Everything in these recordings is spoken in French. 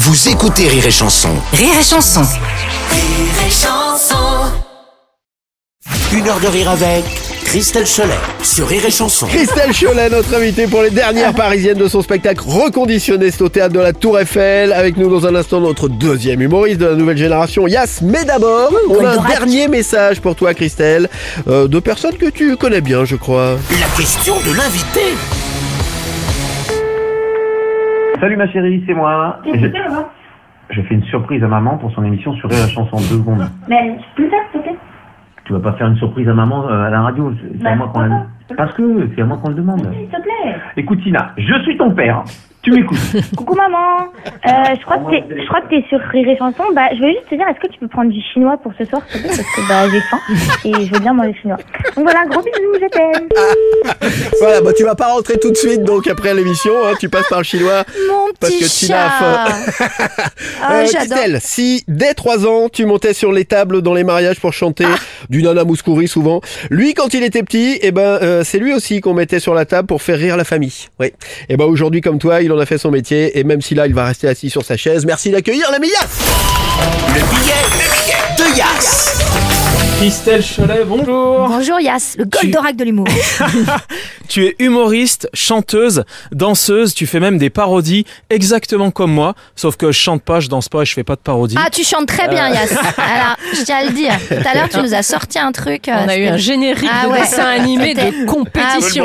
Vous écoutez Rire et Chanson. Rire et Chanson. Rire et Chanson. 1 heure de rire avec Christelle Cholet sur Rire et Chanson. Christelle Cholet, notre invitée pour les dernières parisiennes de son spectacle reconditionné, c'est au théâtre de la Tour Eiffel. Avec nous dans un instant notre deuxième humoriste de la nouvelle génération, Yass. Mais d'abord, on a un dernier message pour toi, Christelle, de personnes que tu connais bien, je crois. La question de l'invité. Salut ma chérie, c'est moi. Je fais une surprise à maman pour son émission sur Rire et Chanson, 2 secondes. Mais plus tard, peut-être. Tu vas pas faire une surprise à maman à la radio, c'est à moi qu'on la... Parce que c'est à moi qu'on le demande. S'il te plaît. Écoute Tina, je suis ton père, tu m'écoutes. Coucou maman. Je crois que t'es sur Rire et Chanson. Bah, je veux juste te dire, est-ce que tu peux prendre du chinois pour ce soir, s'il te plaît, parce que j'ai faim et je veux bien manger chinois. Donc voilà, gros bisous, je t'aime. Voilà, bah tu vas pas rentrer tout de suite, donc après l'émission, hein, tu passes par le chinois. Mon Parce petit que Tina a faim. j'adore. Christelle, si dès 3 ans tu montais sur les tables dans les mariages pour chanter du Nana Mouskouri souvent, lui quand il était petit, c'est lui aussi qu'on mettait sur la table pour faire rire la famille. Oui. Et aujourd'hui comme toi, il en a fait son métier et même si là il va rester assis sur sa chaise, merci d'accueillir l'ami Yass. Le billet de Yass. Christelle Cholet, bonjour. Bonjour Yass, le Goldorak de l'humour. Tu es humoriste, chanteuse, danseuse, tu fais même des parodies exactement comme moi, sauf que je chante pas, je danse pas et je fais pas de parodie. Ah, tu chantes très bien Yass. Alors, je tiens à le dire. Tout à l'heure, tu nous as sorti un truc. On a eu un générique de dessin animé de compétition.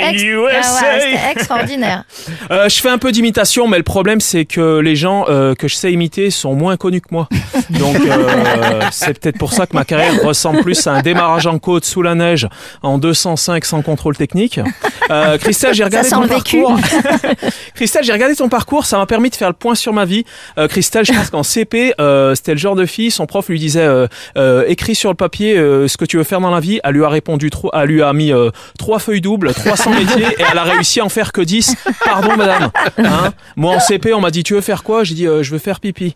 C'était extraordinaire. Je fais un peu d'imitation, mais le problème c'est que les gens que je sais imiter sont moins connus que moi. Donc c'est peut-être pour ça que ma carrière ressemble plus à un démarrage en côte sous la neige en 205 sans contrôle technique. Christelle, j'ai regardé ton parcours. Christelle, j'ai regardé ton parcours, ça m'a permis de faire le point sur ma vie. Christelle, je pense qu'en CP, c'était le genre de fille, son prof lui disait écris sur le papier ce que tu veux faire dans la vie. Elle lui a répondu elle lui a mis 3 feuilles doubles, 300 métiers et elle a réussi à en faire que 10. Pardon madame. Hein, moi en CP, on m'a dit tu veux faire quoi? J'ai dit je veux faire pipi.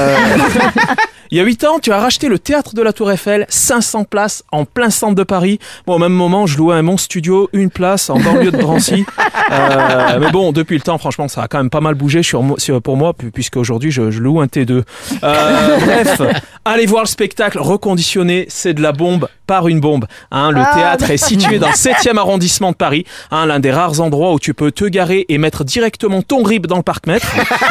Il y a 8 ans, tu as racheté le théâtre de la Tour Eiffel, 500 places en plein centre de Paris. Bon, au même moment, je louais un mon studio, 1 place en banlieue de Drancy. Mais bon, depuis le temps, franchement, ça a quand même pas mal bougé pour moi, puisque aujourd'hui, je loue un T2. Bref, allez voir le spectacle reconditionné, c'est de la bombe par une bombe. Hein, le théâtre est situé dans le 7e arrondissement de Paris, hein, l'un des rares endroits où tu peux te garer et mettre directement ton rib dans le parc-mètre.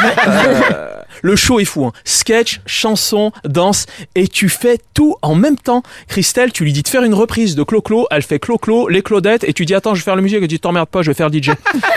Le show est fou, hein. Sketch, chanson, danse, et tu fais tout en même temps. Christelle, tu lui dis de faire une reprise de Clo-Clo, elle fait Clo-Clo, les Claudettes, et tu dis attends, je vais faire la musique, elle dit t'emmerdes pas, je vais faire DJ.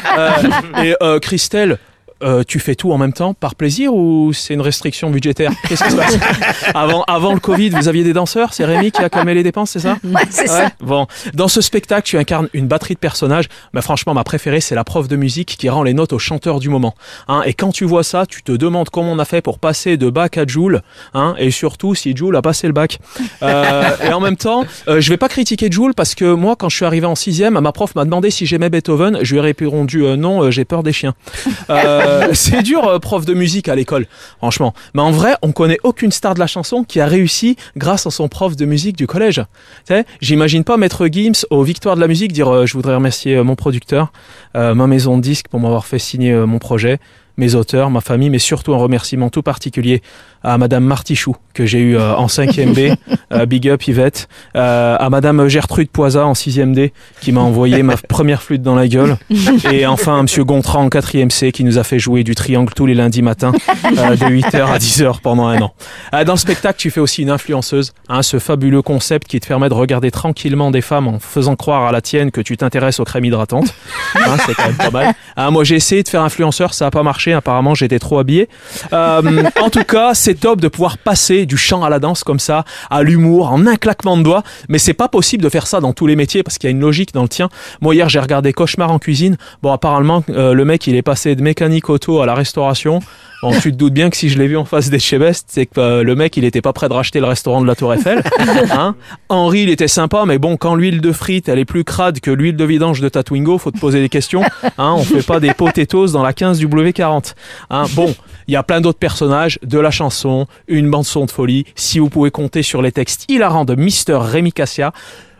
Christelle, tu fais tout en même temps par plaisir ou c'est une restriction budgétaire? Qu'est-ce qui se passe? Avant le Covid, vous aviez des danseurs? C'est Rémi qui a calmé les dépenses, c'est ça? Ouais, c'est ça. Bon, dans ce spectacle, tu incarnes une batterie de personnages. Mais franchement, ma préférée, c'est la prof de musique qui rend les notes au chanteur du moment. Hein, et quand tu vois ça, tu te demandes comment on a fait pour passer de bac à Jul. Hein, et surtout, si Jul a passé le bac. Et en même temps, je vais pas critiquer Jul parce que moi, quand je suis arrivé en 6e, ma prof m'a demandé si j'aimais Beethoven. Je lui ai répondu non, j'ai peur des chiens. C'est dur, prof de musique à l'école, franchement. Mais en vrai, on connaît aucune star de la chanson qui a réussi grâce à son prof de musique du collège. Tu sais, j'imagine pas Maître Gims aux Victoires de la musique dire je voudrais remercier mon producteur, ma maison de disques pour m'avoir fait signer mon projet, mes auteurs, ma famille, mais surtout un remerciement tout particulier à Madame Martichoux, que j'ai eu en 5e B, Big Up Yvette, à Madame Gertrude Poisa en 6e D, qui m'a envoyé ma première flûte dans la gueule, et enfin Monsieur Gontran en 4e C, qui nous a fait jouer du triangle tous les lundis matins, de 8h à 10h pendant 1 an. Dans le spectacle, tu fais aussi une influenceuse, hein, ce fabuleux concept qui te permet de regarder tranquillement des femmes en faisant croire à la tienne que tu t'intéresses aux crèmes hydratantes. Hein, c'est quand même pas mal. Moi, j'ai essayé de faire influenceur, ça a pas marché. Apparemment, j'étais trop habillé. En tout cas, c'est top de pouvoir passer du chant à la danse comme ça, à l'humour, en un claquement de doigts. Mais c'est pas possible de faire ça dans tous les métiers parce qu'il y a une logique dans le tien. Moi, hier, j'ai regardé Cauchemar en cuisine. Bon, apparemment, le mec, il est passé de mécanique auto à la restauration. Bon, tu te doutes bien que si je l'ai vu en face d'Etchebest, c'est que le mec, il était pas prêt de racheter le restaurant de la Tour Eiffel. Hein, Henri, il était sympa, mais bon, quand l'huile de frite, elle est plus crade que l'huile de vidange de ta Twingo, faut te poser des questions. Hein, on fait pas des potatoes dans la 15W40. Hein, bon, il y a plein d'autres personnages, de la chanson, une bande-son de folie. Si vous pouvez compter sur les textes hilarants de Mister Rémi Cassia,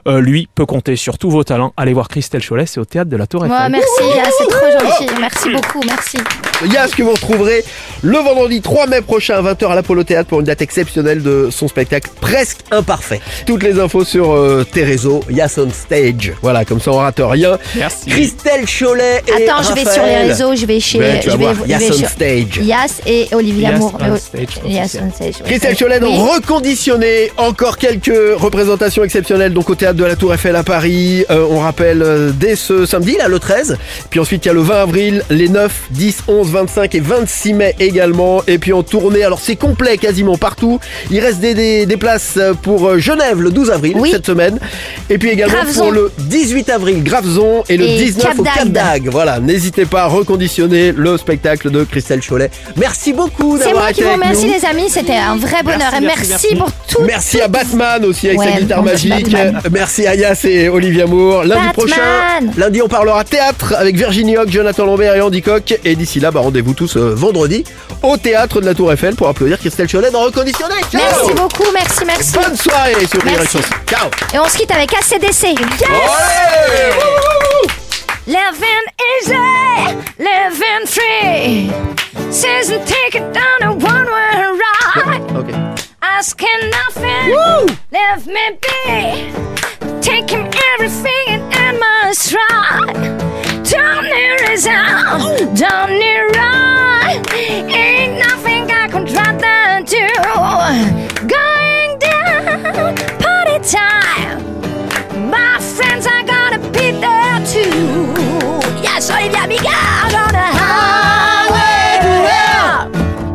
lui peut compter sur tous vos talents. Allez voir Christelle Cholet, c'est au théâtre de la Tour Eiffel. Ouais, merci, Yas, c'est trop gentil. Merci beaucoup, merci. Yas que vous retrouverez le vendredi 3 mai prochain à 20h à l'Apollo Théâtre pour une date exceptionnelle de son spectacle Presque Imparfait. Toutes les infos sur tes réseaux, Yas on Stage. Voilà, comme ça on rate rien. Merci. Christelle Cholet et Attends, je vais sur les réseaux, je vais chez... Ouais, tu vas je voir, vais, Yas je vais on sur- Stage. Yas et Olivia Yas Moore. on Stage, Yas officiel. on Stage. oui. Christelle Cholet, donc Oui. reconditionné, encore quelques représentations exceptionnelles donc au théâtre de la Tour Eiffel à Paris. On rappelle dès ce samedi, là le 13. Puis ensuite il y a le 20 avril, les 9, 10, 11, 25 et 26 mai également. Et puis en tournée, alors c'est complet quasiment partout. Il reste des places pour Genève le 12 avril Oui. cette semaine. Et puis également Graveson. pour le 18 avril, Graveson et le Et 19 au Cap Cap d'Agde. d'Agde. Voilà, n'hésitez pas à reconditionner le spectacle de Christelle Cholet. Merci beaucoup C'est d'avoir moi été qui vous avec remercie nous. les amis, c'était un vrai bonheur. Et merci pour tout. Merci à Batman aussi avec Ouais, sa guitare merci magique. Batman. Merci à Yas et Olivia Moore. Lundi Batman. prochain, lundi on parlera théâtre avec Virginie Hoc, Jonathan Lambert et Andy Coq. Et d'ici là, rendez-vous tous vendredi au théâtre de la Tour Eiffel pour applaudir Christelle Cholet dans Reconditionné. Ciao. Merci beaucoup, merci. Bonne soirée sur Rire et Merci. Chanson. Ciao. Et on se quitte avec ACDC. Yes. Ouais. Living easy, living free. Season ticket down a one-way ride. Ok. Asking nothing, leave me be. Taking everything in my stride. Don't need reason, don't need right. Ain't nothing I could rather do. Going down, party time. My friends are gonna be there too. Yes, Olivia Amiga on the highway to hell.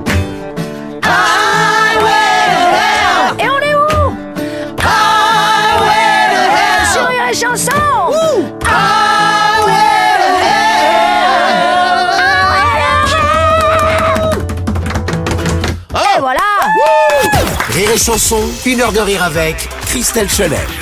Highway to hell. Et on est où? Highway to hell. Sur les chansons. Highway to hell. Et voilà. Rire et Chanson, 1 heure de rire avec Christelle Cholet.